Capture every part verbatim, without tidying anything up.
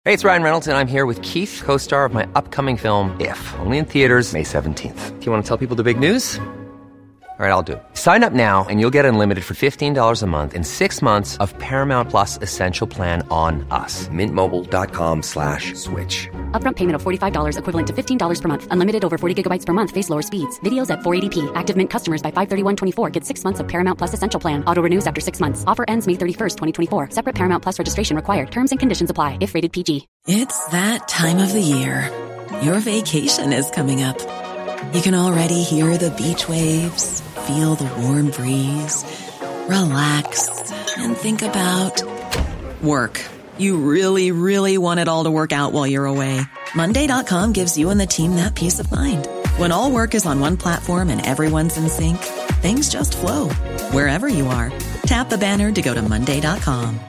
Hey, it's Ryan Reynolds, and I'm here with Keith, co-star of my upcoming film, If, only in theaters May seventeenth. Do you want to tell people the big news? All right, I'll do it. Sign up now and you'll get unlimited for fifteen dollars a month and six months of Paramount Plus Essential Plan on us. Mint Mobile dot com slash switch. Upfront payment of forty-five dollars equivalent to fifteen dollars per month. Unlimited over forty gigabytes per month. Face lower speeds. Videos at four eighty p. Active Mint customers by five thirty-one twenty-four get six months of Paramount Plus Essential Plan. Auto renews after six months. Offer ends May thirty-first, twenty twenty-four. Separate Paramount Plus registration required. Terms and conditions apply if rated P G. It's that time of the year. Your vacation is coming up. You can already hear the beach waves, feel the warm breeze, relax, and think about work. You really, really want it all to work out while you're away. Monday dot com gives you and the team that peace of mind. When all work is on one platform and everyone's in sync, things just flow. Wherever you are, tap the banner to go to Monday dot com.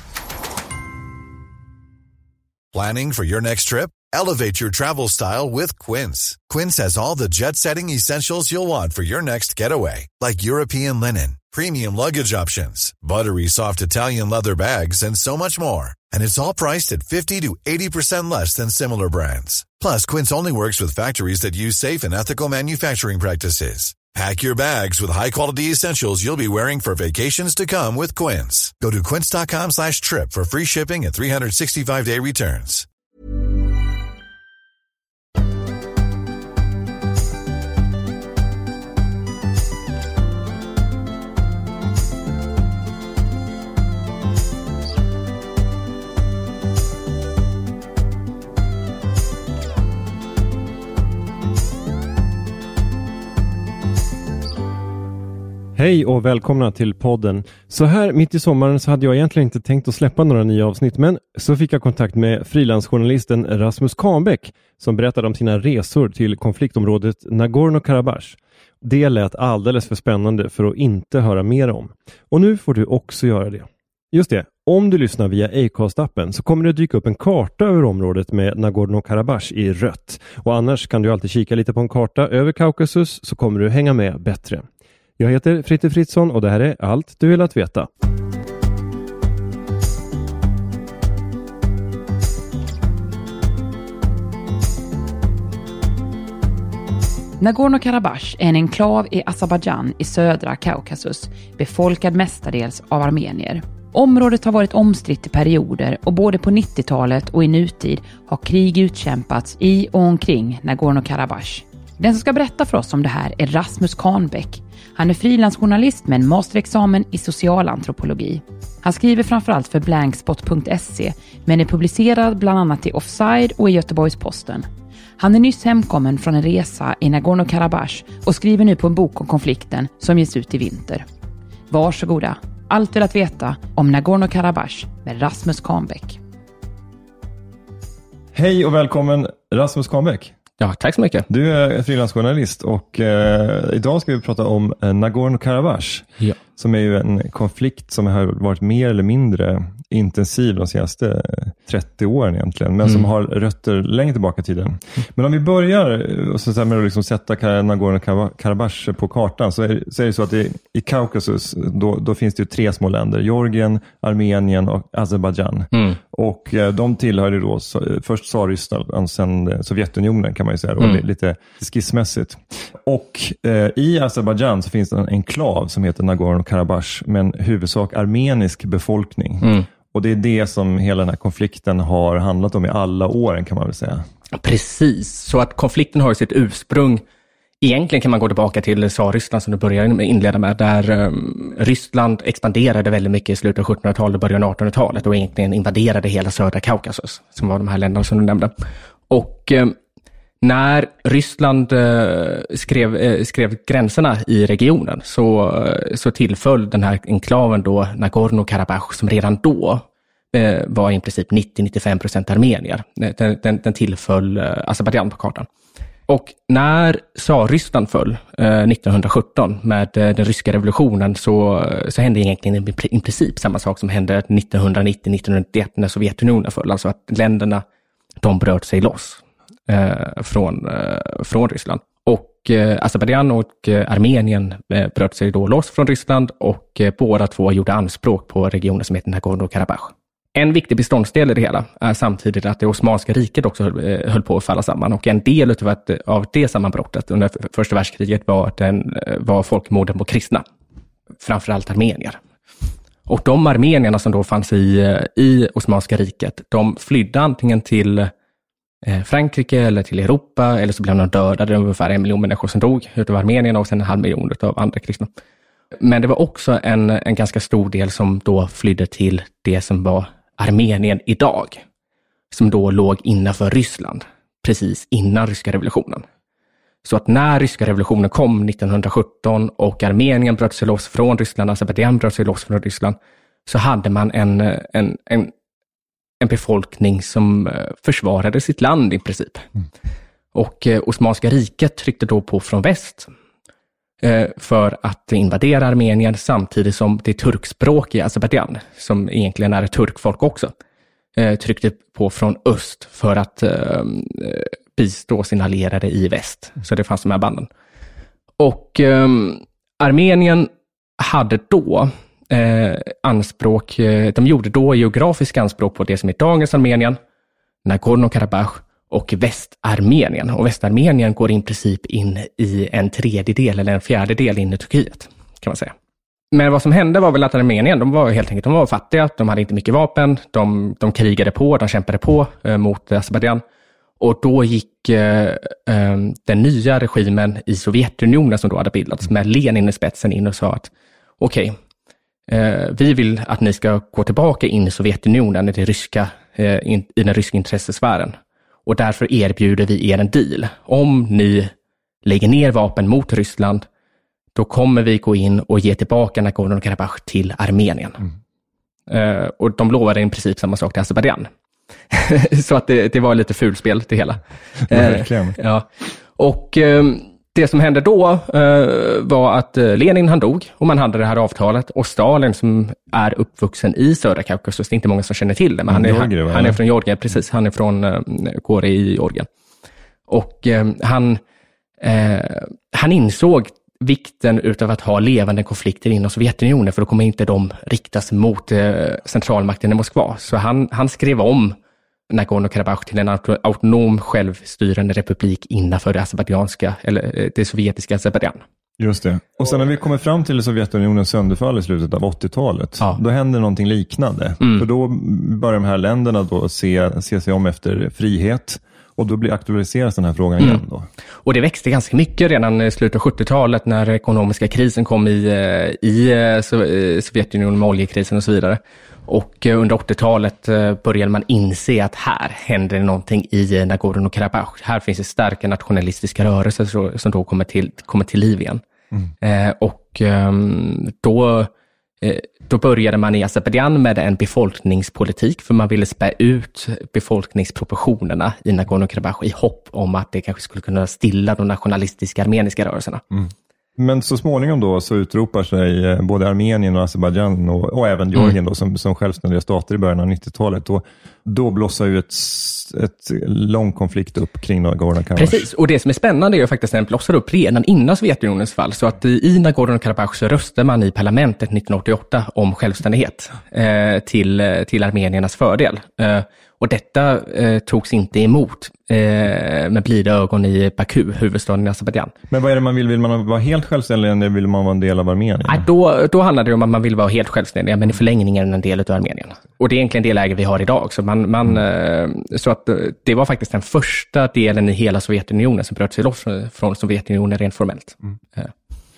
Planning for your next trip? Elevate your travel style with Quince. Quince has all the jet-setting essentials you'll want for your next getaway, like European linen, premium luggage options, buttery soft Italian leather bags, and so much more. And it's all priced at fifty to eighty percent less than similar brands. Plus, Quince only works with factories that use safe and ethical manufacturing practices. Pack your bags with high-quality essentials you'll be wearing for vacations to come with Quince. Go to quince dot com slash trip for free shipping and three sixty-five day returns. Hej och välkomna till podden. Så här mitt i sommaren så hade jag egentligen inte tänkt att släppa några nya avsnitt, men så fick jag kontakt med frilansjournalisten Rasmus Kahnbäck som berättade om sina resor till konfliktområdet Nagorno-Karabach. Det lät alldeles för spännande för att inte höra mer om. Och nu får du också göra det. Just det, om du lyssnar via Acast-appen så kommer det dyka upp en karta över området med Nagorno-Karabach i rött. Och annars kan du alltid kika lite på en karta över Kaukasus så kommer du hänga med bättre. Jag heter Fritte Fritzson och det här är allt du vill att veta. Nagorno-Karabach är en enklav i Azerbaijan i södra Kaukasus, befolkad mestadels av armenier. Området har varit omstritt i perioder och både på nittiotalet och i nutid har krig utkämpats i och omkring Nagorno-Karabach. Den som ska berätta för oss om det här är Rasmus Kahnbäck. Han är frilansjournalist med en masterexamen i socialantropologi. Han skriver framförallt för blankspot punkt se men är publicerad bland annat i Offside och i Göteborgs-Posten. Han är nyss hemkommen från en resa i Nagorno-Karabach och skriver nu på en bok om konflikten som ges ut i vinter. Varsågoda, allt vill att veta om Nagorno-Karabach med Rasmus Kahnbäck. Hej och välkommen Rasmus Kahnbäck. Ja, tack så mycket. Du är frilansjournalist och eh, idag ska vi prata om eh, Nagorno-Karabach. Ja. Som är ju en konflikt som har varit mer eller mindre intensiv de senaste trettio åren egentligen. Men mm. som har rötter längre tillbaka i tiden. Mm. Men om vi börjar och så med att liksom sätta Nagorno-Karabach på kartan så är, så är det så att det, i Kaukasus då, då finns det ju tre små länder. Georgien, Armenien och Azerbaijan. Mm. Och eh, de tillhör ju då så, först Tsarryssland och sen Sovjetunionen kan man ju säga. Mm. Och lite skissmässigt. Och eh, i Azerbaijan så finns det en enklav som heter Nagorno-Karabach med en huvudsak armenisk befolkning. Mm. Och det är det som hela den här konflikten har handlat om i alla åren kan man väl säga. Precis, så att konflikten har sitt ursprung. Egentligen kan man gå tillbaka till Tsarryssland som du började inleda med. Där um, Ryssland expanderade väldigt mycket i slutet av sjuttonhundratalet och början av artonhundratalet. Och egentligen invaderade hela södra Kaukasus som var de här länderna som du nämnde. Och um, när Ryssland uh, skrev, uh, skrev gränserna i regionen så, uh, så tillföll den här enklaven då Nagorno-Karabach som redan då uh, var i princip nittio till nittiofem procent armenier. Den, den, den tillföll uh, Azerbaijan på kartan. Och när Tsarryssland föll uh, nittonhundrasjutton med uh, den ryska revolutionen så, uh, så hände egentligen i, i princip samma sak som hände nittonhundranittio till nittonhundranittioett när Sovjetunionen föll. Alltså att länderna de bröt sig loss. Eh, från, eh, från Ryssland. Och eh, Azerbaijan och eh, Armenien eh, bröt sig då loss från Ryssland och eh, båda två gjorde anspråk på regionen som heter Nagorno-Karabach. En viktig beståndsdel i det hela är samtidigt att det Osmanska riket också höll, höll på att falla samman. Och en del utav att, av det sammanbrottet under första världskriget var, den, var folkmorden på kristna. Framförallt armenier. Och de armenierna som då fanns i, i Osmanska riket, de flydde antingen till Frankrike eller till Europa, eller så blev de dödade. Det var ungefär en miljon människor som dog utav armenierna och sen en halv miljon utav andra kristna. Men det var också en, en ganska stor del som då flydde till det som var Armenien idag, som då låg innanför Ryssland, precis innan ryska revolutionen. Så att när ryska revolutionen kom nittonhundrasjutton och Armenien bröt sig loss från Ryssland, Azerbajdzjan bröt sig loss från Ryssland, så hade man en, en, en, en befolkning som försvarade sitt land i princip. Mm. Och eh, Osmanska riket tryckte då på från väst eh, för att invadera Armenien, samtidigt som det turkspråkiga Azerbajdzjan, som egentligen är ett turkfolk också, eh, tryckte på från öst för att eh, bistå sina allierade i väst. Så det fanns de här banden. Och eh, Armenien hade då eh, anspråk, eh, de gjorde då geografiska anspråk på det som är dagens Armenien, Nagorno-Karabach och Västarmenien. Och Västarmenien går i princip in i en tredjedel eller en fjärdedel in i Turkiet, kan man säga. Men vad som hände var väl att Armenien, de var helt enkelt de var fattiga, de hade inte mycket vapen, de, de krigade på, de kämpade på eh, mot Azerbajdzjan. Och då gick eh, eh, den nya regimen i Sovjetunionen som då hade bildats med Lenin i spetsen in och sa att okej, okay, eh, vi vill att ni ska gå tillbaka in i Sovjetunionen i, det ryska, eh, in, i den ryska intressesfären. Och därför erbjuder vi er en deal. Om ni lägger ner vapen mot Ryssland, då kommer vi gå in och ge tillbaka Nagorno-Karabach till Armenien. Mm. Uh, och de lovade i princip samma sak till Azerbajdzjan. Så att det, det var lite fulspel det hela. Verkligen. Uh, ja. Och uh, det som hände då uh, var att uh, Lenin han dog och man hade det här avtalet. Och Stalin som är uppvuxen i södra Kaukasus, det är inte många som känner till det, men han är, Georgien, han, han är från Georgien, precis. Han är från uh, Kore i Georgien. Och uh, han, uh, han insåg vikten utav att ha levande konflikter inom Sovjetunionen, för då kommer inte de riktas mot eh, centralmakten i Moskva. Så han, han skrev om Nagorno-Karabach till en autonom självstyrande republik innanför det azerbajdzjanska eller det sovjetiska Azerbajdzjan. Just det. Och sen när vi kommer fram till Sovjetunionens sönderfall i slutet av åttiotalet, ja. Då händer någonting liknande. Mm. För då börjar de här länderna då se, se sig om efter frihet. Och då blir aktualiseras den här frågan igen då. Mm. Och det växte ganska mycket redan i slutet av sjuttiotalet när ekonomiska krisen kom i, i Sovjetunionen med oljekrisen och så vidare. Och under åttiotalet började man inse att här händer någonting i Nagorno-Karabach. Här finns det starka nationalistiska rörelser som då kommer till, kommer till liv igen. Mm. Och då... Då började man i Azerbajdzjan med en befolkningspolitik, för man ville spä ut befolkningsproportionerna i Nagorno-Karabach i hopp om att det kanske skulle kunna stilla de nationalistiska armeniska rörelserna. Mm. Men så småningom då så utropar sig både Armenien och Azerbajdzjan och, och även Georgien mm. då, som, som självständiga stater i början av nittiotalet. Då, då blossar ju ett, ett lång konflikt upp kring Nagorno-Karabach. Precis, och det som är spännande är ju faktiskt att den blossar upp redan innan Sovjetunionens fall. Så att i Nagorno-Karabach så röstade man i parlamentet nittonhundraåttioåtta om självständighet eh, till, till armeniernas fördel. Eh, Och detta eh, togs inte emot eh, med blida ögon i Baku, huvudstaden i Azerbajdzjan. Men vad är det man vill? Vill man vara helt självständig eller vill man vara en del av Armenien? Nej, då, då handlar det om att man vill vara helt självständig, men i förlängningen en del av Armenien. Och det är egentligen det läge vi har idag. Så, man, man, mm. eh, så att det var faktiskt den första delen i hela Sovjetunionen som bröt sig loss från Sovjetunionen rent formellt. Mm. Eh.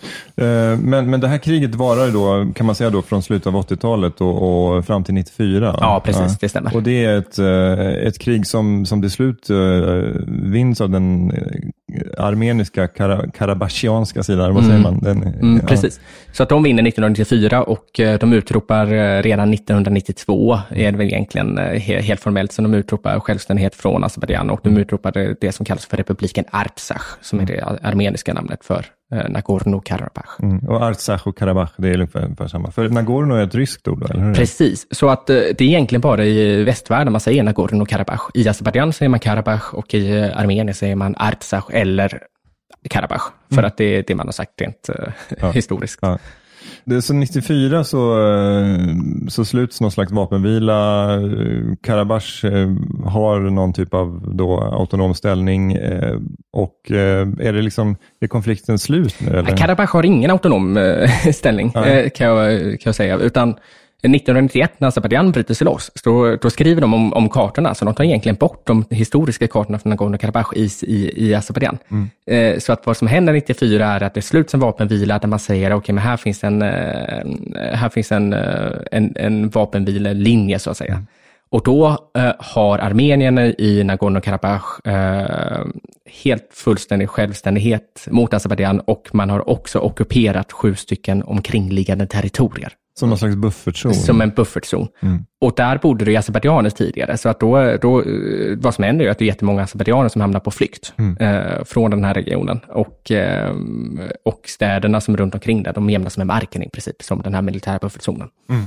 Men, men det här kriget varar då, kan man säga då, från slutet av åttiotalet och, och fram till nittiofyra. Ja, precis, ja. Det stämmer. Och det är ett, ett krig som, som till slut vinns av den armeniska, kara, karabashianska sidan, vad säger mm. man? Den, mm, ja. Precis. Så att de vinner nittonhundranittiofyra och de utropar redan nittonhundranittiotvå, är det väl egentligen helt formellt, så de utropar självständighet från Azerbajdzjan och de utropar det som kallas för republiken Artsakh, som är det armeniska namnet för Nagorno-Karabach. Mm. Och Artsakh och Karabach, det är ungefär, ungefär samma. För Nagorno är ett ryskt ord, eller hur? Precis, så att det är egentligen bara i västvärlden man säger Nagorno-Karabach. I Azerbajdzjan säger man Karabach och i Armenien säger man Artsakh eller Karabach. För mm. att det är det man har sagt rent ja. historiskt. Ja. Det är så nittiofyra så, så sluts någon slags vapenvila. Karabach har någon typ av då autonom ställning. Och är det liksom, är konflikten slut nu? Eller? Karabach har ingen autonom ställning, kan jag, kan jag säga. Utan nittonhundranittioett när Azerbajdzjan bryter sig loss, då, då skriver de om, om kartorna, så de tar egentligen bort de historiska kartorna från Nagorno-Karabach i, i, i Azerbajdzjan. Mm. Eh, så att vad som händer nittiofyra är att det sluts en vapenvila där man säger okej, okay, men här finns en, eh, här finns en, eh, en, en vapenvilelinje så att säga. Mm. Och då eh, har Armenien i Nagorno-Karabach eh, helt fullständig självständighet mot Azerbajdzjan, och man har också ockuperat sju stycken omkringliggande territorier. Som någon slags buffertzon. Som en buffertzon. Mm. Och där bodde det azerbajdzjaner tidigare. Så att då, då, vad som händer är att det är jättemånga azerbajdzjaner som hamnar på flykt mm. eh, från den här regionen. Och, eh, och städerna som är runt omkring där, de jämnas med marken i princip, som den här militära buffertzonen. Mm.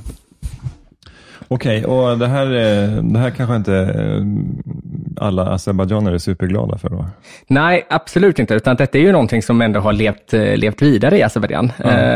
Okej, okay, och det här, det här kanske inte alla azerbajdzjaner är superglada för då? Nej, absolut inte. Utan detta är ju någonting som ändå har levt, levt vidare i Azerbajdzjan.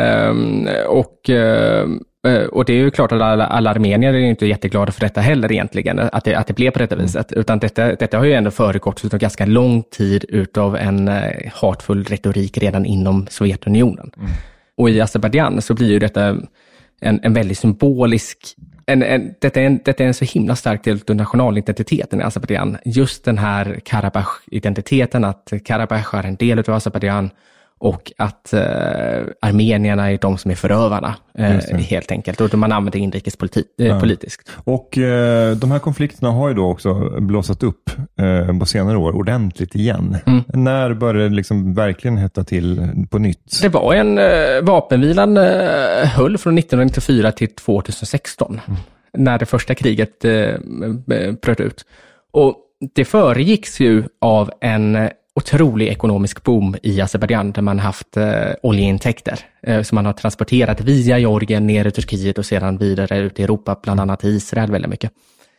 Mm. Eh, och, eh, och det är ju klart att alla, alla armenier är ju inte jätteglada för detta heller egentligen, att det, att det blev på detta viset. Mm. Utan detta, detta har ju ändå föregått utav ganska lång tid utav en eh, hatfull retorik redan inom Sovjetunionen. Mm. Och i Azerbajdzjan så blir ju detta en, en väldigt symbolisk En, en, detta, är en, detta är en så himla stark del av nationalidentiteten i Azerbajdzjan. Just den här Karabach-identiteten, att Karabach är en del av Azerbajdzjan och att eh, armenierna är de som är förövarna eh, helt enkelt. Och man använder inrikespolitiskt. Eh, ja. Och eh, de här konflikterna har ju då också blåsat upp eh, på senare år ordentligt igen. Mm. När började det liksom verkligen hetta till på nytt? Det var en eh, vapenvilan eh, höll från nittonhundranittiofyra till tjugohundrasexton. Mm. När det första kriget eh, bröt ut. Och det föregicks ju av en otrolig ekonomisk boom i Azerbajdzjan, där man haft eh, oljeintäkter eh, som man har transporterat via Georgien ner i Turkiet och sedan vidare ut i Europa, bland annat i Israel väldigt mycket.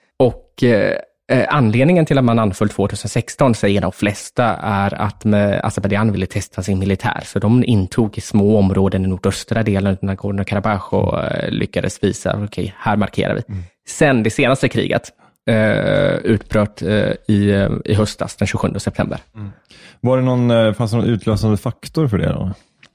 Och eh, anledningen till att man anföll tjugohundrasexton, säger de flesta, är att Azerbajdzjan ville testa sin militär. Så de intog små områden i nordöstra delen av Nagorno-Karabach och eh, lyckades visa, okej, okay, här markerar vi. Mm. Sen det senaste kriget Uh, utbröt uh, i, uh, i höstas, den tjugosjunde september. Mm. Var det någon, uh, fanns det någon utlösande faktor för det då?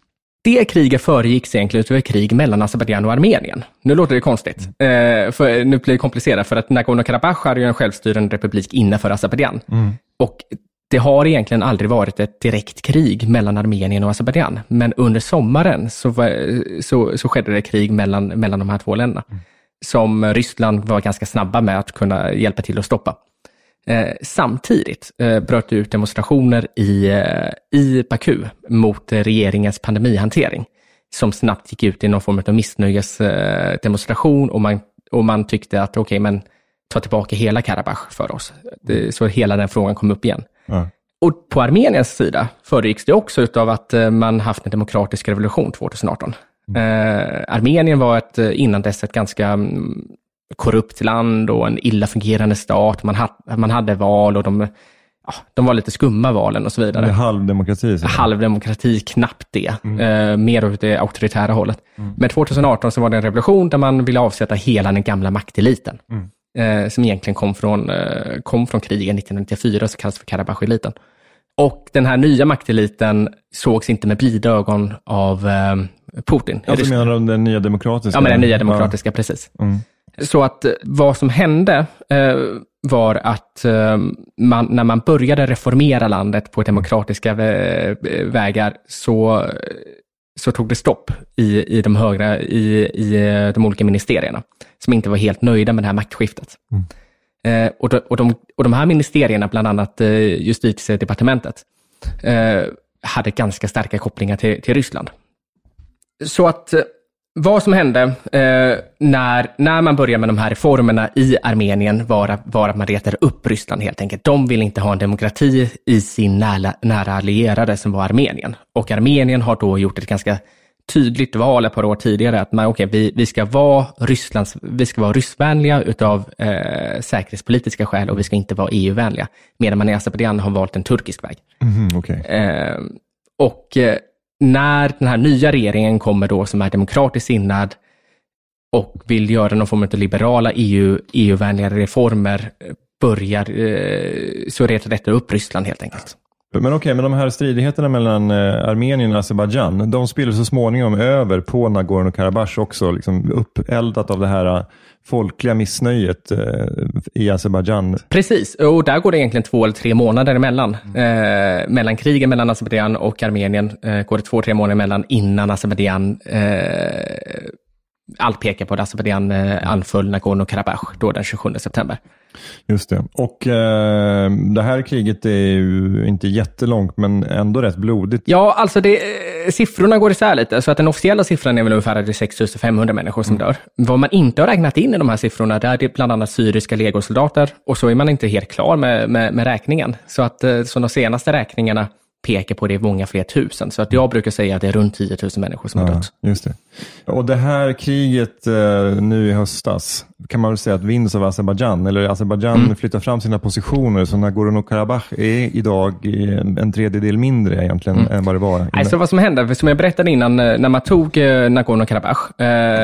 Det kriget föregicks egentligen utav ett krig mellan Azerbajdzjan och Armenien. Nu låter det konstigt. Mm. Uh, för, nu blir det komplicerat, för att Nagorno-Karabach är ju en självstyrande republik innanför Azerbajdzjan. Mm. Och det har egentligen aldrig varit ett direkt krig mellan Armenien och Azerbajdzjan. Men under sommaren så, så, så skedde det krig mellan, mellan de här två länderna. Mm. Som Ryssland var ganska snabba med att kunna hjälpa till att stoppa. Eh, samtidigt eh, bröt det ut demonstrationer i, eh, i Baku mot eh, regeringens pandemihantering, som snabbt gick ut i någon form av missnöjesdemonstration, eh, och, man, och man tyckte att okej, okay, men ta tillbaka hela Karabach för oss. Det, så hela den frågan kom upp igen. Mm. Och på Armeniens sida föregicks det också utav att eh, man haft en demokratisk revolution tjugoarton. Mm. Eh, Armenien var ett, innan dess ett ganska mm, korrupt land och en illa fungerande stat. Man, ha, man hade val och de, ja, de var lite skumma valen och så vidare. Halvdemokrati. Så Halvdemokrati, knappt det. Mm. Eh, mer åt det auktoritära hållet. Mm. Men tjugoarton så var det en revolution där man ville avsätta hela den gamla makteliten. Mm. Eh, som egentligen kom från, eh, kom från krigen nittonhundranittiofyra, så kallas för Karabach-eliten. Och den här nya makteliten sågs inte med blida ögon av eh, Putin. Alltså menar du den nya demokratiska? Ja, men den nya demokratiska, ja. Precis. Mm. Så att vad som hände eh, var att eh, man, när man började reformera landet på demokratiska vä- vägar så, så tog det stopp i, i, de högra, i, i de olika ministerierna som inte var helt nöjda med det här maktskiftet. Mm. Eh, och, de, och, de, och de här ministerierna, bland annat eh, justitiedepartementet, eh, hade ganska starka kopplingar till, till Ryssland. Så att eh, vad som hände eh, när, när man började med de här reformerna i Armenien var, var att man retade upp Ryssland helt enkelt. De ville inte ha en demokrati i sin nära, nära allierade som var Armenien. Och Armenien har då gjort ett ganska tydligt val ett par år tidigare att man, okay, vi, vi ska vara Rysslands, vi ska vara ryssvänliga utav eh, säkerhetspolitiska skäl, och vi ska inte vara E U-vänliga, medan man i Azerbajdzjan har valt en turkisk väg. Mm, okay. eh, och eh, när den här nya regeringen kommer då, som är demokratiskt sinnad och vill göra någon form av liberala E U, E U-vänliga reformer, börjar eh, så retar detta upp Ryssland helt enkelt. Men okej, okay, men de här stridigheterna mellan eh, Armenien och Azerbaijan, de spiller så småningom över på Nagorno-Karabach också, liksom uppeldat av det här uh, folkliga missnöjet eh, i Azerbaijan. Precis, och där går det egentligen två eller tre månader emellan. Eh, mellan krigen mellan Azerbaijan och Armenien eh, går det två, tre månader emellan innan Azerbaijan eh, allt pekar på att Azerbaijan eh, anföll Nagorno-Karabach då den tjugosjunde september. Just det. Och eh, det här kriget är ju inte jättelångt men ändå rätt blodigt. Ja, alltså det, siffrorna går isär lite. Så att den officiella siffran är väl ungefär sex tusen femhundra människor som mm. dör. Vad man inte har räknat in i de här siffrorna, där är det bland annat syriska legosoldater. Och så är man inte helt klar med, med, med räkningen. Så att så de senaste räkningarna pekar på det många fler tusen. Så att jag brukar säga att det är runt tio tusen människor som ja, har dött. Just det. Och det här kriget eh, nu i höstas kan man väl säga att vinns av Azerbaijan. Eller Azerbaijan mm. flyttar fram sina positioner. Så Nagorno-Karabach är idag en tredjedel mindre egentligen mm. än vad det var. Alltså vad som hände, som jag berättade innan, när man tog eh, Nagorno-Karabach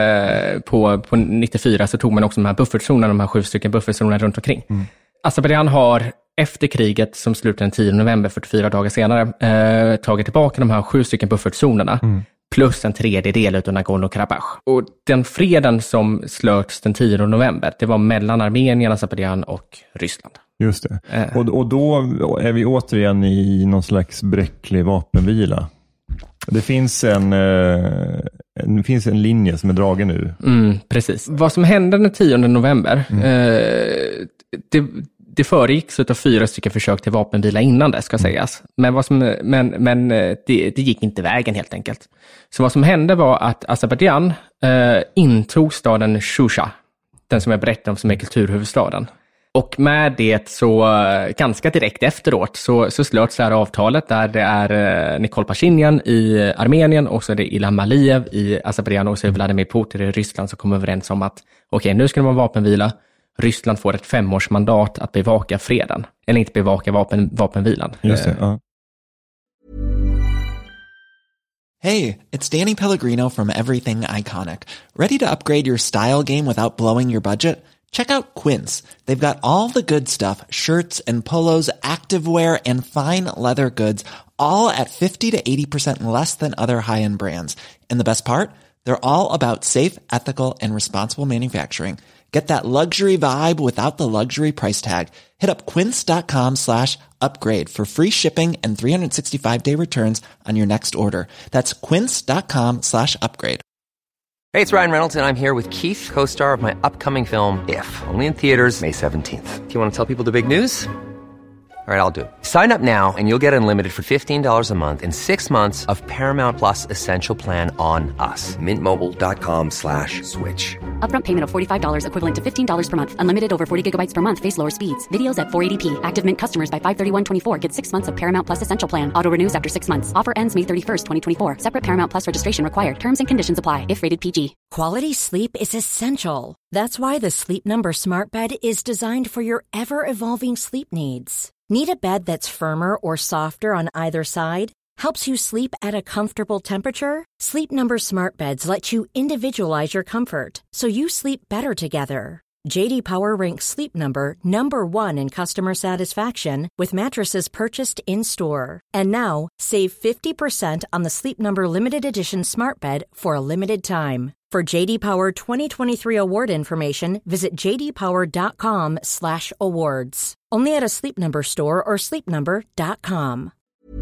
eh, på, på nittiofyra så tog man också de här buffertzonerna, de här sju stycken buffertzonerna runt omkring. Mm. Azerbaijan har efter kriget som slutade den tionde november, fyrtiofyra dagar senare, eh, tagit tillbaka de här sju stycken buffertzonerna mm. plus en tredjedel av Nagorno-Karabach. Och den freden som slöts den tionde november, det var mellan Armenien, Azerbaijan och Ryssland. Just det. Eh. Och, och då är vi återigen i någon slags bräcklig vapenvila. Det finns en, eh, det finns en linje som är dragen nu. Mm, precis. Vad som hände den tionde november, mm. eh, det Det föregicks av fyra stycken försök till vapenvila innan det ska sägas. Men, vad som, men, men det, det gick inte vägen helt enkelt. Så vad som hände var att Azerbaijan eh, intog staden Shusha, den som jag berättade om som är kulturhuvudstaden. Och med det så ganska direkt efteråt så, så slöts det här avtalet där det är eh, Nikol Pashinyan i Armenien och så är det Ilham Aliyev i Azerbaijan och så är Vladimir Putin i Ryssland som kom överens om att okej, okay, nu ska det vara vapenvila. Ryssland får ett femårsmandat att bevaka freden. Eller inte bevaka vapen, vapenvilan. Just det, ja. Hey, it's Danny Pellegrino from Everything Iconic. Ready to upgrade your style game without blowing your budget? Check out Quince. They've got all the good stuff, shirts and polos, activewear and fine leather goods, all at fifty to eighty percent less than other high-end brands. And the best part? They're all about safe, ethical and responsible manufacturing. Get that luxury vibe without the luxury price tag. Hit up quince.com slash upgrade for free shipping and three sixty-five day returns on your next order. That's quince.com slash upgrade. Hey, it's Ryan Reynolds, and I'm here with Keith, co-star of my upcoming film, If, only in theaters May seventeenth. Do you want to tell people the big news? All right, I'll do it. Sign up now and you'll get unlimited for fifteen dollars a month and six months of Paramount Plus Essential Plan on us. Mint Mobile dot com slash switch. Upfront payment of forty-five dollars equivalent to fifteen dollars per month. Unlimited over forty gigabytes per month. Face lower speeds. Videos at four eighty p. Active Mint customers by five thirty-one twenty-four get six months of Paramount Plus Essential Plan. Auto renews after six months. Offer ends May thirty-first, twenty twenty-four. Separate Paramount Plus registration required. Terms and conditions apply if rated P G. Quality sleep is essential. That's why the Sleep Number Smart Bed is designed for your ever-evolving sleep needs. Need a bed that's firmer or softer on either side? Helps you sleep at a comfortable temperature? Sleep Number Smart Beds let you individualize your comfort, so you sleep better together. J D Power ranks Sleep Number number one in customer satisfaction with mattresses purchased in-store. And now, save fifty percent on the Sleep Number Limited Edition Smart Bed for a limited time. For J D Power twenty twenty-three award information, visit j d power dot com slash awards. Only at a Sleep Number store or sleep number dot com.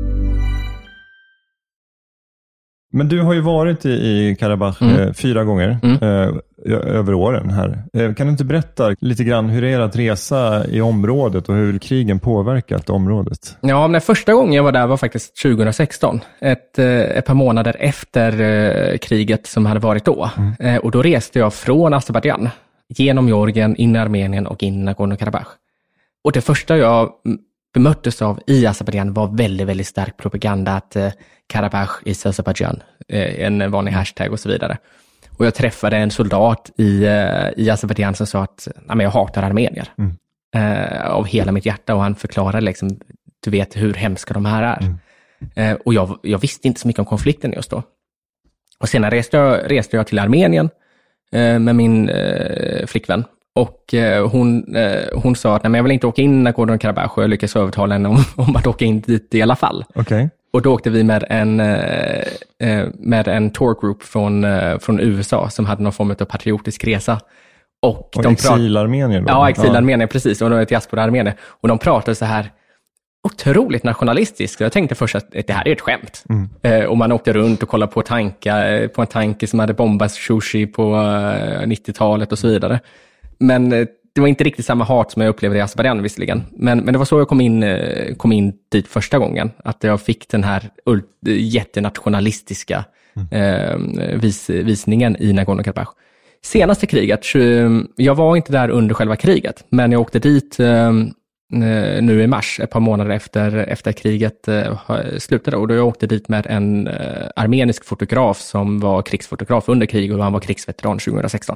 Men du har ju varit i, i Karabach mm. eh, fyra gånger mm. eh, över åren här. Eh, kan du inte berätta lite grann hur det är att resa i området och hur krigen påverkat området? Ja, men första gången jag var där var faktiskt tjugohundrasexton. Ett, eh, ett par månader efter eh, kriget som hade varit då. Mm. Eh, och då reste jag från Azerbaijan genom Georgien, in i Armenien och in i Nagorno-Karabach. Och det första jag bemöttes av i Azerbaijan var väldigt, väldigt stark propaganda att eh, Karabach is Azerbaijan, eh, en vanlig hashtag och så vidare. Och jag träffade en soldat i, eh, i Azerbaijan som sa att nej, men jag hatar armenier mm. eh, av hela mitt hjärta och han förklarade liksom, du vet hur hemska de här är. Mm. Eh, och jag, jag visste inte så mycket om konflikten just då. Och senare reste jag, reste jag till Armenien eh, med min eh, flickvän. Och eh, hon, eh, hon sa att nej, men jag vill inte åka in i Nagorno-Karabach, och jag lyckades övertala henne om, om att åka in dit i alla fall. Okay. Och då åkte vi med en, eh, med en tour group från, eh, från U S A som hade någon form av patriotisk resa. Och, och de exilarmenier då? Ja, exilarmenier, ja. Precis. Och de var diaspora-armenier. Och de pratade så här otroligt nationalistiskt. Jag tänkte först att det här är ett skämt. Mm. Eh, och man åkte runt och kollade på, tanka, på en tanke som hade bombat sushi på eh, nittiotalet och så vidare. Men eh, det var inte riktigt samma hat som jag upplevde i Azerbaijan visserligen. Men, men det var så jag kom in, eh, kom in dit första gången. Att jag fick den här ult- jättenationalistiska mm. eh, vis, visningen i Nagorno-Karabach. Senaste kriget, jag var inte där under själva kriget, men jag åkte dit eh, nu i mars, ett par månader efter, efter kriget eh, slutade. Och då jag åkte dit med en eh, armenisk fotograf som var krigsfotograf under kriget, och han var krigsveteran tjugohundrasexton.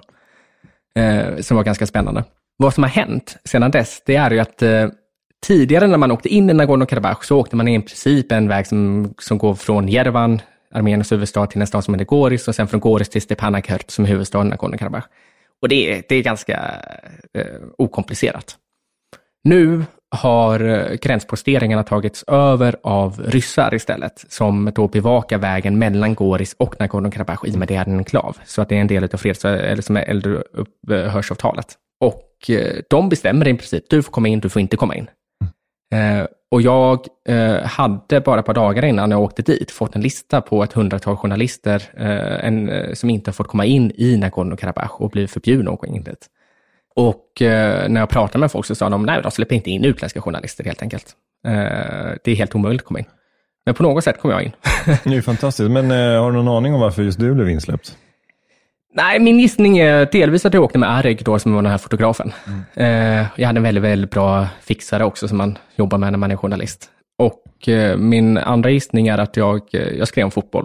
Eh, som var ganska spännande. Vad som har hänt sedan dess, det är ju att eh, tidigare när man åkte in i Nagorno-Karabach så åkte man i princip en väg som, som går från Yerevan, Armeniens huvudstad, till en stad som heter Goris, och sen från Goris till Stepanakert som är huvudstaden i Nagorno-Karabach. Och det är, det är ganska eh, okomplicerat. Nu har gränsposteringarna tagits över av ryssar istället, som då bevakar vägen mellan Goris och Nagorno-Karabach i och med det är en enklav. Så att det är en del av freds- eller som är eldupphörsavtalet. Och eh, de bestämmer i princip, du får komma in, du får inte komma in. Eh, och jag eh, hade bara ett par dagar innan jag åkte dit fått en lista på ett hundratal journalister eh, en, eh, som inte har fått komma in i Nagorno-Karabach och blivit förbjudna att gå in dit. Och eh, när jag pratade med folk så sa de, nej, de släpper inte in utländska journalister helt enkelt. Eh, det är helt omöjligt att komma in. Men på något sätt kom jag in. Det är ju fantastiskt. Men eh, har du någon aning om varför just du blev insläppt? Nej, min gissning är delvis att jag åkte med Arik då, som var den här fotografen. Mm. Eh, jag hade en väldigt, väldigt bra fixare också som man jobbar med när man är journalist. Och eh, min andra gissning är att jag, jag skrev om fotboll.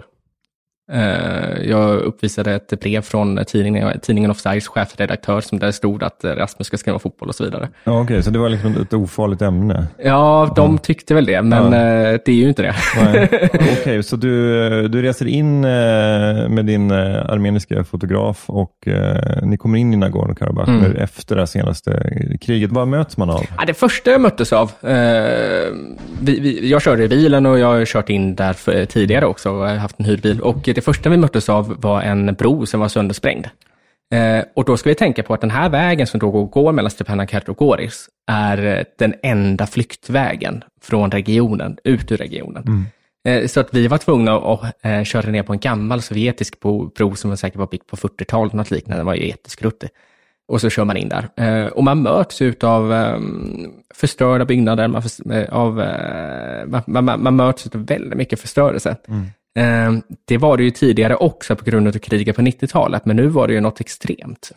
Eh, jag uppvisade ett brev från tidningen, tidningen Offsides chefredaktör som där stod att Rasmus ska skriva om fotboll och så vidare. Ja, okej, okay, så det var liksom ett ofarligt ämne? Ja, de ja. tyckte väl det, men ja. eh, det är ju inte det. Okej, okay, så du, du reser in eh, med din eh, armeniska fotograf och eh, ni kommer in i Nagorno-Karabach mm. efter det senaste kriget. Vad möts man av? Ja, det första jag möttes av, eh, vi, vi, jag körde i bilen och jag har kört in där för, tidigare också och har haft en hyrbil, och det första vi möttes av var en bro som var söndersprängd. Eh, och då ska vi tänka på att den här vägen som då går mellan Stepanakert och Goris är den enda flyktvägen från regionen, ut ur regionen. Mm. Eh, så att vi var tvungna att eh, köra ner på en gammal sovjetisk bro som var säkert var byggd på fyrtiotalet, något liknande, den var ju jätteskruttig. Och så kör man in där. Eh, och man möts ut av eh, förstörda byggnader, man, för, av, eh, man, man, man möts av väldigt mycket förstörelse. Mm. Det var det ju tidigare också på grund av kriget på nittiotalet, men nu var det ju något extremt.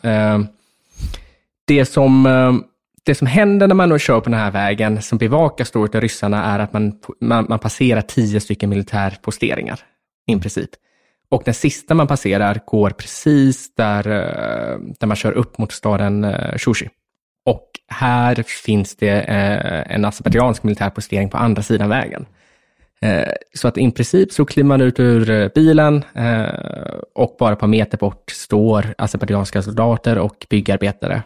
Det som, det som händer när man kör på den här vägen som bevakas då av ryssarna är att man, man, man passerar tio stycken militärposteringar i princip. Och den sista man passerar går precis där, där man kör upp mot staden Shushi. Och här finns det en azerbaijansk militärpostering på andra sidan vägen. Så att i princip så kliver man ut ur bilen och bara ett par meter bort står azerbaijanska soldater och byggarbetare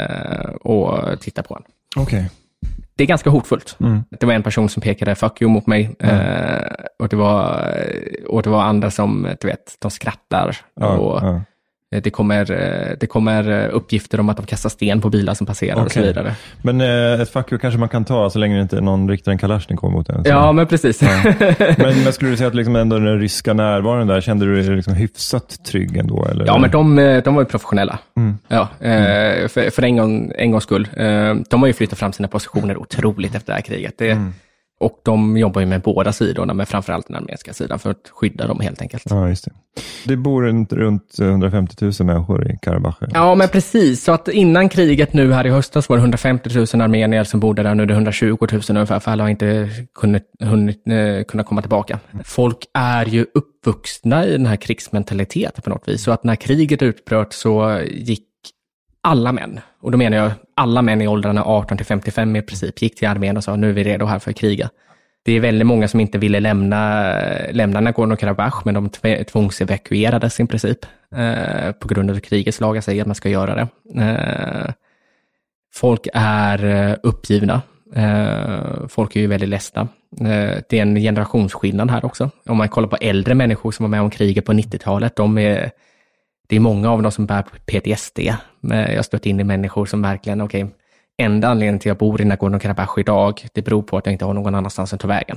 och tittar på en. Okay. Det är ganska hotfullt. Mm. Det var en person som pekade fuck you mot mig mm. och, det var, och det var andra som, du vet, de skrattar ja, och ja. Det kommer, det kommer uppgifter om att de kastar sten på bilar som passerar okay. och så vidare. Men eh, ett fuck you kanske man kan ta så länge det inte någon riktar en Kalashnikov mot en. Så. Ja, men precis. Ja. Men, men skulle du säga att liksom ändå den ryska närvaron där, kände du dig liksom hyfsat trygg ändå? Eller? Ja, men de, de var ju professionella. Mm. Ja, mm. För, för en, gång, en gångs skull. De har ju flyttat fram sina positioner otroligt efter det här kriget. Det, mm. Och de jobbar ju med båda sidorna, men framförallt den armeniska sidan för att skydda dem helt enkelt. Ja, just det. Det bor runt, runt hundrafemtio tusen människor i Karabach. Ja, men precis. Så att innan kriget nu här i höstas var det hundrafemtio tusen armenier som bodde där. Nu är det hundratjugo tusen ungefär, för alla har inte kunnat, hunnit, eh, kunnat komma tillbaka. Folk är ju uppvuxna i den här krigsmentaliteten på något vis. Så att när kriget utbröt så gick alla män, och då menar jag alla män i åldrarna arton till femtiofem i princip, gick till armén och sa nu är vi redo här för att kriga. Det är väldigt många som inte ville lämna, lämna Nagorno-Karabach, men de tvångsevakuerades i princip eh, på grund av krigets lagar säger att man ska göra det. Eh, folk är uppgivna. Eh, folk är ju väldigt ledsna. Eh, det är en generationsskillnad här också. Om man kollar på äldre människor som var med om kriget på nittiotalet, de är, det är många av dem som bär P T S D. Jag har stött in i människor som verkligen, okej, okay, enda anledningen till att jag bor i Nagorno-Karabach idag, det beror på att jag inte har någon annanstans att ta vägen.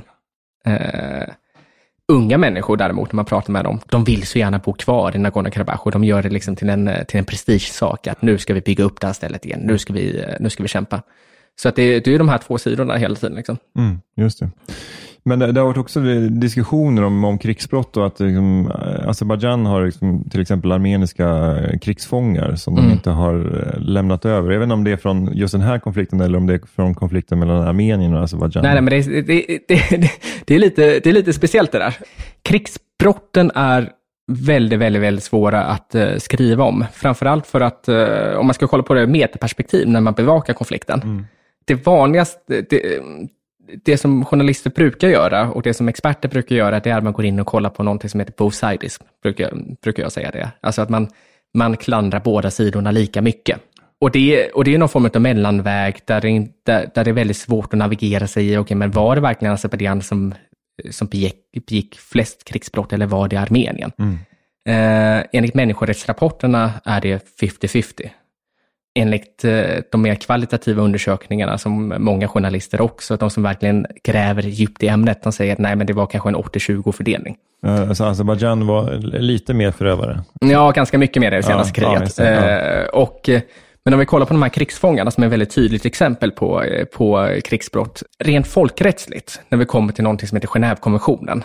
Uh, unga människor däremot, när man pratar med dem, de vill så gärna bo kvar i Nagorno-Karabach och de gör det liksom till en, till en prestigesak att nu ska vi bygga upp det här stället igen, nu ska vi, nu ska vi kämpa. Så att det, det är de här två sidorna hela tiden. Liksom. Mm, just det. Men det, det har varit också diskussioner om, om krigsbrott och att liksom, Azerbaijan har liksom, till exempel armeniska krigsfångar som mm. de inte har lämnat över. Även om det är från just den här konflikten eller om det är från konflikten mellan Armenien och Azerbaijan. Nej, nej men det, det, det, det, är lite, det är lite speciellt det där. Krigsbrotten är väldigt, väldigt, väldigt svåra att uh, skriva om. Framförallt för att, uh, om man ska kolla på det metaperspektiv när man bevakar konflikten. Mm. Det vanligaste... Det, Det som journalister brukar göra och det som experter brukar göra, det är att man går in och kollar på någonting som heter both sides, brukar, brukar jag säga det. Alltså att man, man klandrar båda sidorna lika mycket. Och det, och det är någon form av mellanväg där det, där, där det är väldigt svårt att navigera sig i, okej, men var det verkligen Azerbaijan som, som begick, begick flest krigsbrott eller var det Armenien? Mm. Eh, enligt människorättsrapporterna är det femtio femtio. Enligt de mer kvalitativa undersökningarna som många journalister också, de som verkligen gräver djupt i ämnet, de säger att nej, men det var kanske en åttio tjugo fördelning. Alltså Azerbaijan var lite mer förövare? Ja, ganska mycket mer det senaste ja, kriget. Ja, ja. Och, men om vi kollar på de här krigsfångarna som är ett väldigt tydligt exempel på, på krigsbrott, rent folkrättsligt, när vi kommer till någonting som heter Genèvekonventionen.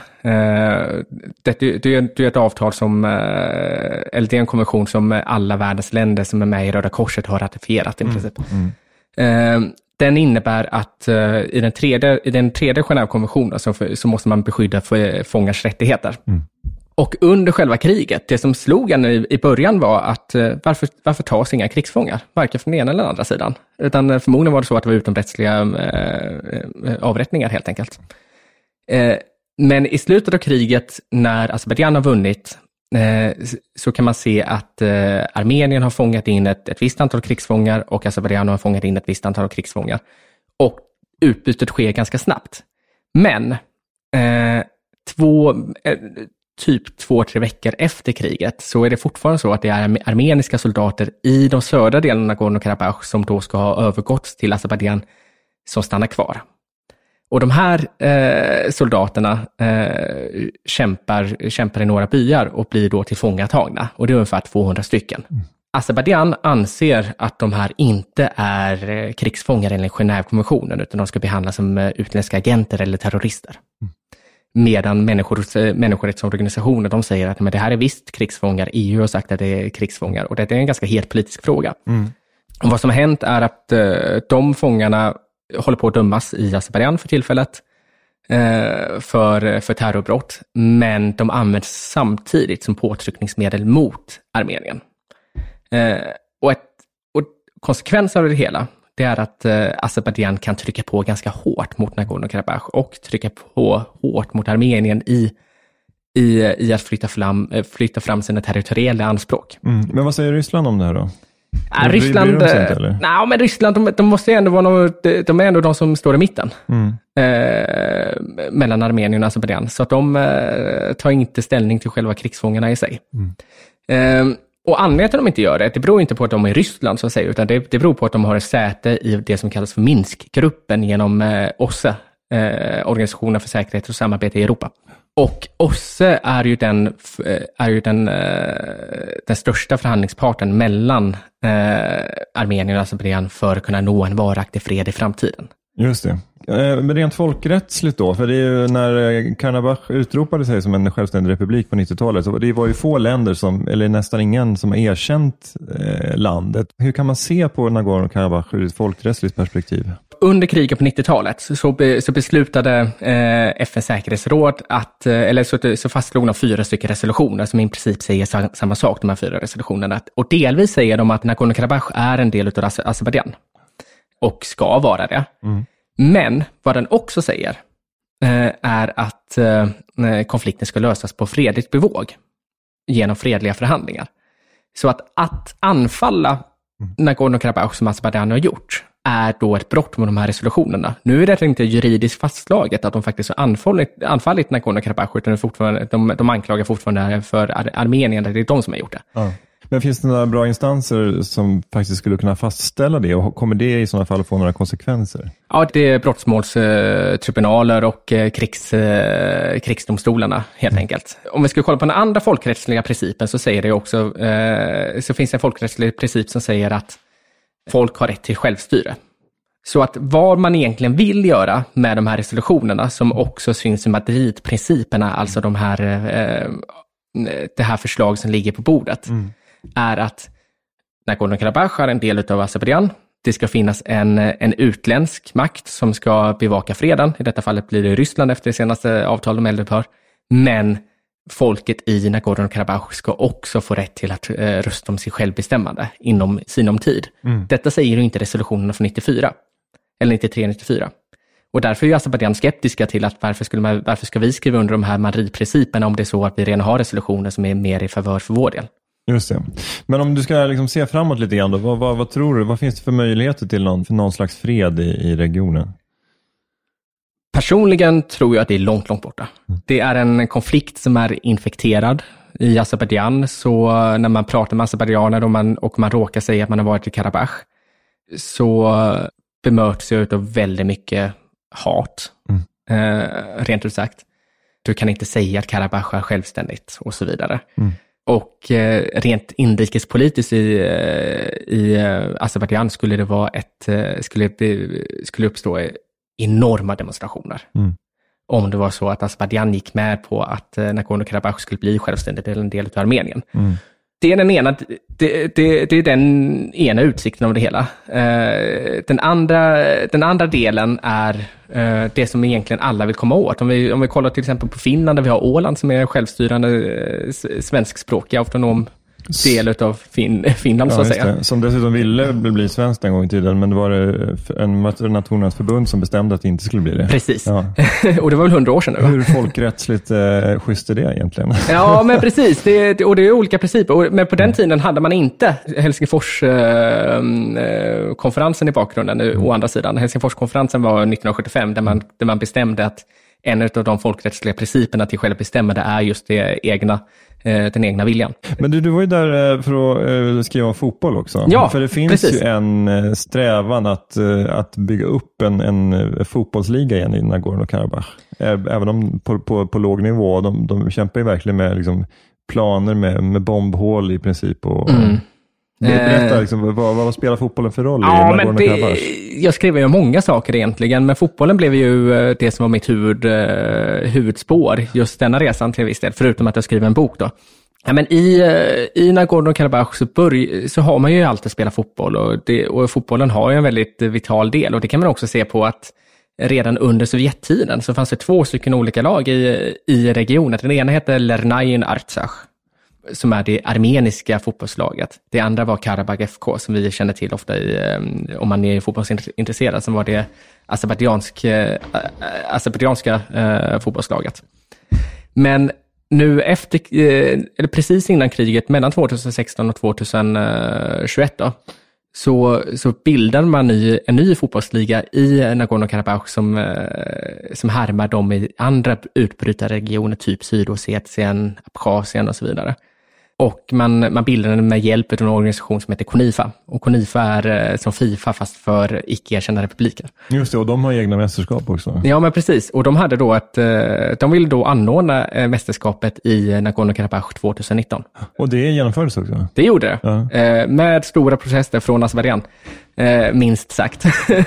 Det, det, det är ett avtal som, eller det är en konvention som alla världens länder som är med i Röda Korset har ratificerat i princip. Mm, mm. Den innebär att i den tredje, i den tredje Genèvekonventionen så, så måste man beskydda fångars rättigheter. Mm. Och under själva kriget, det som slog en i, i början var att varför, varför tas inga krigsfångar? Varken från den ena eller den andra sidan. Utan förmodligen var det så att det var utomrättsliga eh, avrättningar helt enkelt. Eh, men i slutet av kriget, när Azerbaijan har vunnit, eh, så kan man se att eh, Armenien har fångat in ett, ett visst antal krigsfångar och Azerbaijan har fångat in ett visst antal krigsfångar. Och utbytet sker ganska snabbt. Men eh, två... Eh, typ två, tre veckor efter kriget så är det fortfarande så att det är armeniska soldater i de södra delarna av Nagorno-Karabach som då ska ha övergått till Azerbaijan som stannar kvar. Och de här eh, soldaterna eh, kämpar, kämpar i några byar och blir då tillfångatagna. Och det är ungefär tvåhundra stycken. Mm. Azerbaijan anser att de här inte är eh, krigsfångar enligt Genèvekonventionen utan de ska behandlas som eh, utländska agenter eller terrorister. Mm. Medan människor, människorättsorganisationer, de säger att men det här är visst krigsfångar. E U har sagt att det är krigsfångar och det är en ganska het politisk fråga. Mm. Och vad som har hänt är att eh, de fångarna håller på att dömas i Azerbaijan för tillfället eh, för, för terrorbrott, men de används samtidigt som påtryckningsmedel mot Armenien. Eh, och, ett, och konsekvensen av det hela, det är att eh, Azerbaijan kan trycka på ganska hårt mot Nagorno-Karabach och trycka på hårt mot Armenien i, i, i att flytta fram, flytta fram sina territoriella anspråk. Mm. Men vad säger Ryssland om det här då? Ja, Ryssland, blir, blir de sent, nej, men Ryssland de, de måste ändå vara något, de är ändå de som står i mitten mm. eh, mellan Armenien och Azerbaijan. Så att de eh, tar inte ställning till själva krigsfångarna i sig. Mm. Eh, Och anledningen till att de inte gör det, det beror inte på att de är i Ryssland så att säga, utan det, det beror på att de har ett säte i det som kallas för Minsk-gruppen genom eh, O S S E, eh, Organisationen för säkerhet och samarbete i Europa. Och O S S E är ju den, är ju den, eh, den största förhandlingsparten mellan eh, Armenien och Azerbaijan för att kunna nå en varaktig fred i framtiden. Just det. Men rent folkrättsligt då, för det är ju när Karabach utropade sig som en självständig republik på nittiotalet, så det var ju få länder som, eller nästan ingen som har erkänt eh, landet. Hur kan man se på Nagorno-Karabach ur ett folkrättsligt perspektiv? Under kriget på nittiotalet så, be, så beslutade eh, F N:s säkerhetsråd att, eh, eller så, så fastslog de fyra stycken resolutioner som i princip säger sa, samma sak, de här fyra resolutionerna. Och delvis säger de att Nagorno-Karabach är en del av Azerbaijan och ska vara det. Mm. Men vad den också säger, är att eh, konflikten ska lösas på fredligt bevåg genom fredliga förhandlingar. Så att, att anfalla Nagorno-Karabach som Azerbajdzjan har gjort är då ett brott mot de här resolutionerna. Nu är det inte juridiskt fastslaget att de faktiskt har anfallit, anfallit Nagorno-Karabach, utan fortfarande, de, de anklagar fortfarande för Ar- Armenien, det är de som har gjort det. Ja. Men finns det några bra instanser som faktiskt skulle kunna fastställa det, och kommer det i sådana fall att få några konsekvenser? Ja, det är brottmålstribunaler och krigs, krigsdomstolarna helt mm. enkelt. Om vi ska kolla på den andra folkrättsliga principen så säger det också, eh, så finns det en folkrättslig princip som säger att folk har rätt till självstyre. Så att vad man egentligen vill göra med de här resolutionerna som också syns i Madridprinciperna, alltså de här, eh, det här förslag som ligger på bordet, mm. är att Nagorno-Karabach är en del av Azerbajdzjan. Det ska finnas en, en utländsk makt som ska bevaka freden. I detta fallet blir det Ryssland efter det senaste avtalet om eldupphör. Men folket i Nagorno-Karabach ska också få rätt till att eh, rösta om sig självbestämmande inom sinom tid. Mm. Detta säger ju inte resolutionerna från nittiofyra. Eller nittiotre nittiofyra. Och därför är ju Azerbajdzjan skeptiska till att varför, skulle man, varför ska vi skriva under de här Madrid-principerna om det är så att vi redan har resolutioner som är mer i favör för vår del. Just det. Men om du ska liksom se framåt lite grann då, vad, vad, vad tror du? Vad finns det för möjligheter till någon, för någon slags fred i, i regionen? Personligen tror jag att det är långt, långt borta. Mm. Det är en konflikt som är infekterad i Azerbajdzjan, så när man pratar med azerbajdzjaner och man, och man råkar säga att man har varit i Karabach, så bemöts jag av väldigt mycket hat, mm. eh, rent ut sagt. Du kan inte säga att Karabach är självständigt och så vidare. Mm. Och eh, rent inrikespolitiskt i, i Azerbajdzjan skulle det vara ett, skulle, skulle uppstå enorma demonstrationer. Mm. Om det var så att Azerbajdzjan gick med på att Nagorno-Karabach skulle bli självständigt eller en del av Armenien. Mm. Det är den ena, det, det, det är den ena utsikten av det hela. Uh, den, andra, den andra delen är uh, det som egentligen alla vill komma åt. Om vi, om vi kollar till exempel på Finland, där vi har Åland som är självstyrande uh, svenskspråkig autonom del av fin, Finland, ja, så att säga. Det. Som dessutom ville bli svenskt en gång i tiden, men det var en nationernas förbund som bestämde att det inte skulle bli det. Precis. Ja. Och det var väl hundra år sedan nu, va? Hur folkrättsligt eh, schysst är det egentligen? Ja, men precis. Det, och det är olika principer. Men på den tiden hade man inte Helsingforskonferensen eh, i bakgrunden. Mm. Å andra sidan, Helsingforskonferensen var nittonhundrasjuttiofem, där man, där man bestämde att en av de folkrättsliga principerna till självbestämmande är just det egna, den egna viljan. Men du, du var ju där för att skriva om fotboll också. Ja, för det finns precis. ju en strävan att, att bygga upp en, en fotbollsliga igen i Nagorno-Karabach. Även om på, på, på låg nivå. De, de kämpar ju verkligen med liksom, planer med, med bombhål i princip. Och, mm. Berätta, liksom, vad, vad spelar fotbollen för roll ja, i Nagorno-Karabach? Jag skrev ju många saker egentligen, men fotbollen blev ju det som var mitt huvud, huvudspår just denna resan till viss del, förutom att jag skrev en bok då. Ja, men i, i Nagorno-Karabach så, börj, så har man ju alltid spelat fotboll, och, det, och fotbollen har ju en väldigt vital del, och det kan man också se på att redan under Sovjettiden så fanns det två stycken olika lag i, i regionen. Den ena heter Lernayin Artsakh, som är det armeniska fotbollslaget. Det andra var Karabag F K, som vi känner till ofta i, om man är fotbollsintresserad, som var det azerbajdzjansk, äh, azerbajdzjanska äh, fotbollslaget. Men nu efter, äh, eller precis innan kriget mellan tjugohundrasexton och tjugohundratjugoett då, så, så bildade man ny, en ny fotbollsliga i Nagorno-Karabach som, äh, som härmar dem i andra utbrytarregioner, typ Sydossetien, Abchasien och så vidare. Och man, man bildade den med hjälp av en organisation som heter CONIFA. Och CONIFA är som FIFA fast för icke-erkända republiker. Just det, och de har egna mästerskap också. Ja, men precis. Och de hade då att de ville då anordna mästerskapet i Nagorno-Karabach tjugonitton. Och det genomfördes också? Det gjorde det. Ja. Med stora protester från Azerbajdzjan, minst sagt.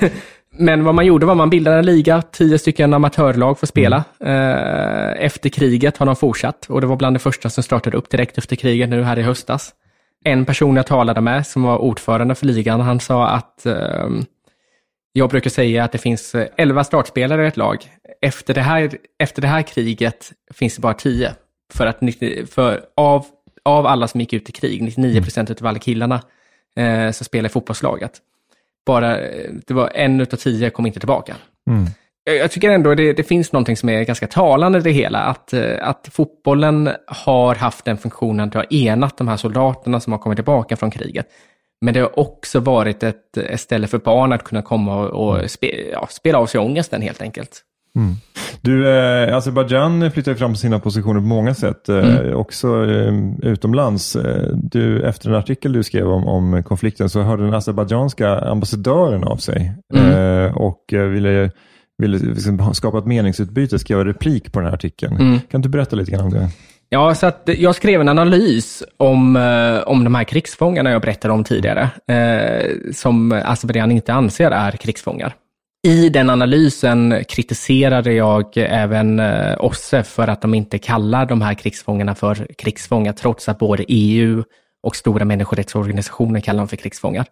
Men vad man gjorde var att man bildade en liga, tio stycken amatörlag för att spela. Mm. Efter kriget har de fortsatt, och det var bland det första som startade upp direkt efter kriget nu här i höstas. En person jag talade med som var ordförande för ligan, han sa att eh, jag brukar säga att det finns elva startspelare i ett lag. Efter det här, efter det här kriget finns det bara tio. För att för av, av alla som gick ut i krig, nittionio procent av alla killarna eh, som spelar i fotbollslaget. Bara, det var en utav tio kom inte tillbaka. Mm. Jag tycker ändå det, det finns någonting som är ganska talande i det hela. Att, att fotbollen har haft den funktionen att ha enat de här soldaterna som har kommit tillbaka från kriget. Men det har också varit ett, ett ställe för barn att kunna komma och, och spe, ja, spela av sig ångesten helt enkelt. Mm. Du, eh, Azerbaijan flyttar ju fram sina positioner på många sätt, eh, mm. också eh, utomlands. Du, efter en artikel du skrev om, om konflikten så hörde den azerbaijanska ambassadören av sig mm. eh, och ville, ville liksom skapa ett meningsutbyte, skriva replik på den här artikeln. Mm. Kan du berätta lite grann om det? Ja, så att jag skrev en analys om, om de här krigsfångarna jag berättade om tidigare, eh, som Azerbaijan inte anser är krigsfångar. I den analysen kritiserade jag även eh, O S S E F för att de inte kallar de här krigsfångarna för krigsfångar, trots att både E U och stora människorättsorganisationer kallar dem för krigsfångar.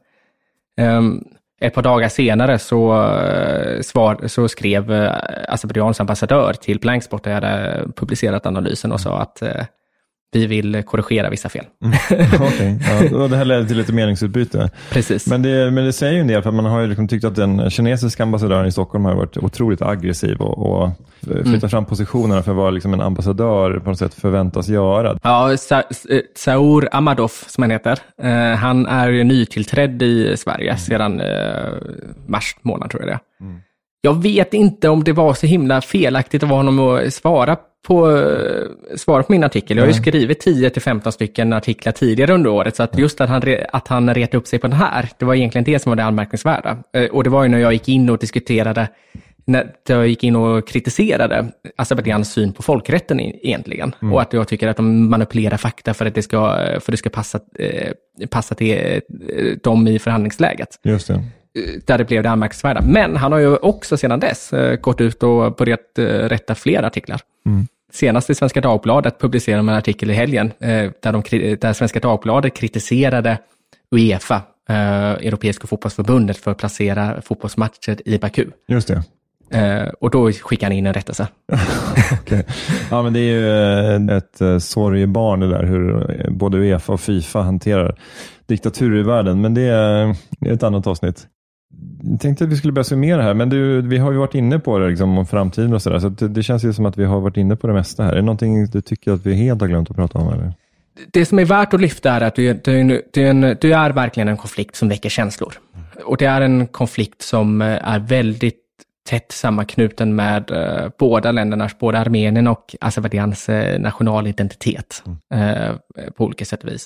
Um, ett par dagar senare så, uh, svar, så skrev uh, Azerbaiджans ambassadör till Blankspot, där jag hade publicerat analysen, och sa att uh, vi vill korrigera vissa fel. Mm. Okej, okay. Ja, det här ledde till lite meningsutbyte. Precis. Men det, men det säger ju en del, för man har ju liksom tyckt att den kinesiska ambassadören i Stockholm har varit otroligt aggressiv och, och flyttat mm. fram positionerna för vad liksom en ambassadör på något sätt förväntas göra. Ja, Sa- Saur Amadov som han heter, uh, han är nytillträdd i Sverige mm. sedan uh, mars månad, tror jag det är. Mm. Jag vet inte om det var så himla felaktigt av honom att svara på, svara på min artikel. Jag har ju skrivit tio till femton stycken artiklar tidigare under året, så att just att han, att han retade upp sig på den här, det var egentligen det som var det anmärkningsvärda. Och det var ju när jag gick in och diskuterade, när jag gick in och kritiserade Azerbaidzjans syn på folkrätten egentligen. Mm. Och att jag tycker att de manipulerar fakta för att det ska, för att det ska passa, passa till dem i förhandlingsläget. Just det. Där det blev det anmärkningsvärda. Men han har ju också sedan dess eh, gått ut och börjat eh, rätta fler artiklar. Mm. Senast i Svenska Dagbladet publicerade de en artikel i helgen eh, där, de, där Svenska Dagbladet kritiserade UEFA, eh, Europeiska fotbollsförbundet, för att placera fotbollsmatcher i Baku. Just det. Eh, och då skickar han in en rättelse. Okay. Ja, men det är ju ett, ett sorgebarn det där, hur både UEFA och FIFA hanterar diktatur i världen. Men det är ett annat avsnitt. Jag tänkte att vi skulle börja summera här, men du, vi har ju varit inne på det liksom, om framtiden och sådär, så det, det känns ju som att vi har varit inne på det mesta här. Är det någonting du tycker att vi helt har glömt att prata om? Eller? Det som är värt att lyfta är att det är, det är, en, det är verkligen en konflikt som väcker känslor. Och det är en konflikt som är väldigt tätt sammanknuten med eh, båda ländernas, både Armenien och Azerbaidzjans eh, nationalidentitet eh, på olika sätt och vis.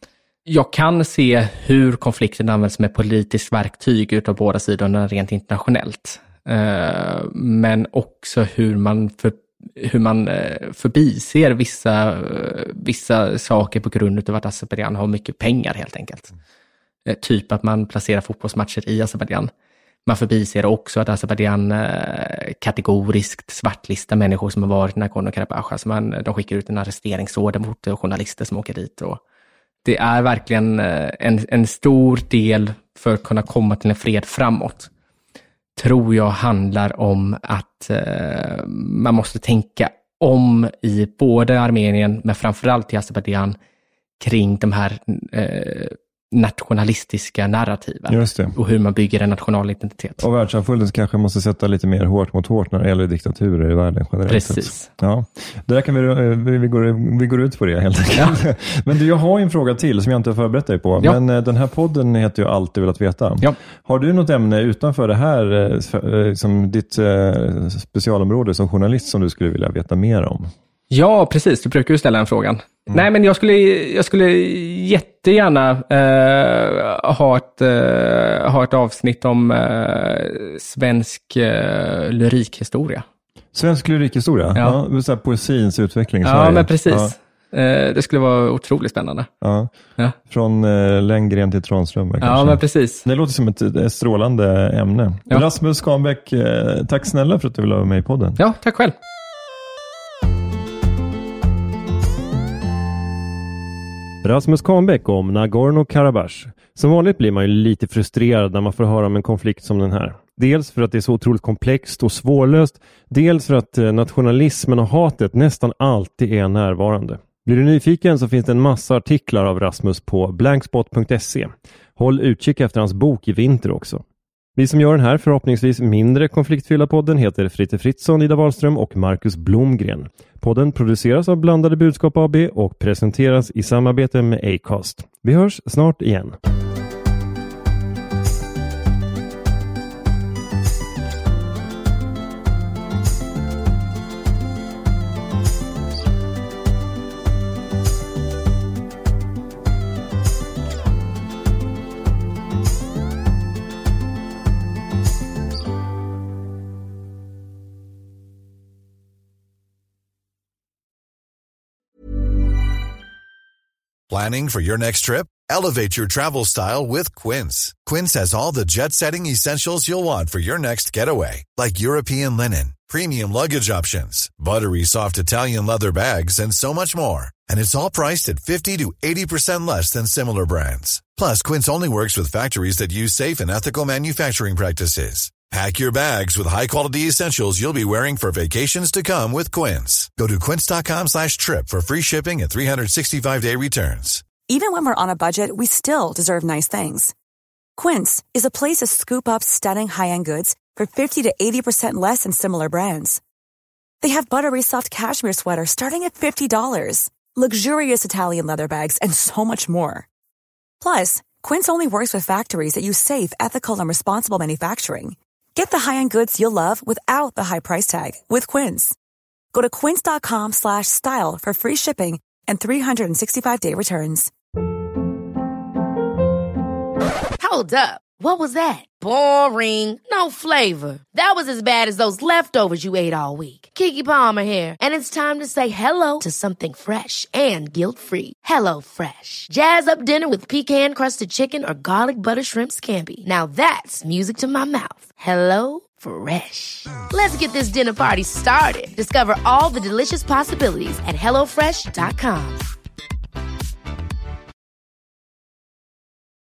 Jag kan se hur konflikten används som ett politiskt verktyg utav båda sidorna rent internationellt. Eh, men också hur man, för, hur man eh, förbiser vissa, eh, vissa saker på grund av att Azerbaidzjan har mycket pengar helt enkelt. Eh, typ att man placerar fotbollsmatcher i Azerbaidzjan. Man förbiser också att Azerbaidzjan eh, kategoriskt svartlistar människor som har varit i Nagorno-Karabach. Alltså man, de skickar ut en arresteringsorder mot eh, journalister som åker dit. Och det är verkligen eh, en, en stor del för att kunna komma till en fred framåt. Tror jag handlar om att eh, man måste tänka om i både Armenien, men framförallt i Azerbaidzjan, kring de här eh, nationalistiska narrativen. Just det. Och hur man bygger en nationell identitet. Och världssamfundet kanske måste sätta lite mer hårt mot hårt när det gäller diktaturer i världen generellt. Precis. Ja, där kan vi, vi, vi, går, vi går ut på det helt enkelt. Ja. Men du, jag har en fråga till som jag inte har förberett dig på. Ja. Men den här podden heter ju Alltid velat veta. Ja. Har du något ämne utanför det här som ditt specialområde som journalist som du skulle vilja veta mer om? Ja, precis. Du brukar ju ställa den frågan. Mm. Nej, men jag skulle, jag skulle jättegärna eh, ha, ett, eh, ha ett avsnitt om eh, svensk eh, lyrikhistoria. Svensk lyrikhistoria? Ja. Ja, så här poesins utveckling i ja, Sverige. Men precis. Ja. Eh, det skulle vara otroligt spännande. Ja. Ja. Från eh, Lenngren till Tranströmer kanske. Ja, men precis. Det låter som ett, ett strålande ämne. Ja. Rasmus Kahnbäck, eh, tack snälla för att du ville vara med i podden. Ja, tack själv. Rasmus Kahnbäck om Nagorno-Karabach. Som vanligt blir man ju lite frustrerad när man får höra om en konflikt som den här. Dels för att det är så otroligt komplext och svårlöst. Dels för att nationalismen och hatet nästan alltid är närvarande. Blir du nyfiken så finns det en massa artiklar av Rasmus på blankspot punkt se. Håll utkik efter hans bok i vinter också. Vi som gör den här förhoppningsvis mindre konfliktfyllda podden heter Fritte Fritzson, Ida Wahlström och Marcus Blomgren. Podden produceras av Blandade Budskap A B och presenteras i samarbete med Acast. Vi hörs snart igen. Planning for your next trip? Elevate your travel style with Quince. Quince has all the jet-setting essentials you'll want for your next getaway, like European linen, premium luggage options, buttery soft Italian leather bags, and so much more. And it's all priced at fifty to eighty percent less than similar brands. Plus, Quince only works with factories that use safe and ethical manufacturing practices. Pack your bags with high-quality essentials you'll be wearing for vacations to come with Quince. Go to quince.com slash trip for free shipping and three sixty-five day returns. Even when we're on a budget, we still deserve nice things. Quince is a place to scoop up stunning high-end goods for fifty to eighty percent less than similar brands. They have buttery soft cashmere sweaters starting at fifty dollars, luxurious Italian leather bags, and so much more. Plus, Quince only works with factories that use safe, ethical, and responsible manufacturing. Get the high-end goods you'll love without the high price tag with Quince. Go to quince.com slash style for free shipping and three sixty-five day returns. Hold up. What was that? Boring. No flavor. That was as bad as those leftovers you ate all week. Keke Palmer here. And it's time to say hello to something fresh and guilt-free. Hello Fresh. Jazz up dinner with pecan-crusted chicken or garlic butter shrimp scampi. Now that's music to my mouth. Hello Fresh. Let's get this dinner party started. Discover all the delicious possibilities at hello fresh dot com.